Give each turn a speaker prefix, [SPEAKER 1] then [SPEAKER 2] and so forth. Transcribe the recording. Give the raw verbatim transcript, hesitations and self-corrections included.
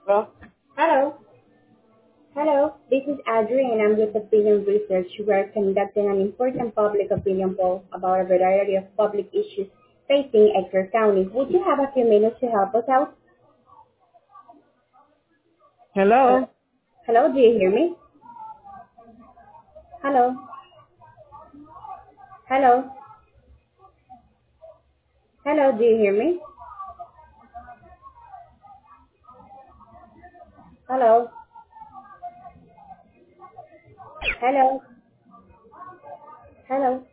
[SPEAKER 1] Well,
[SPEAKER 2] Hello. Hello. This is Adri and I'm with Opinion Research. We're conducting an important public opinion poll about a variety of public issues facing Edgar County. Would you have a few minutes to help us out? Hello.
[SPEAKER 1] hello.
[SPEAKER 2] Hello, do you hear me? Hello. Hello. Hello, do you hear me? Hello. Hello. Hello.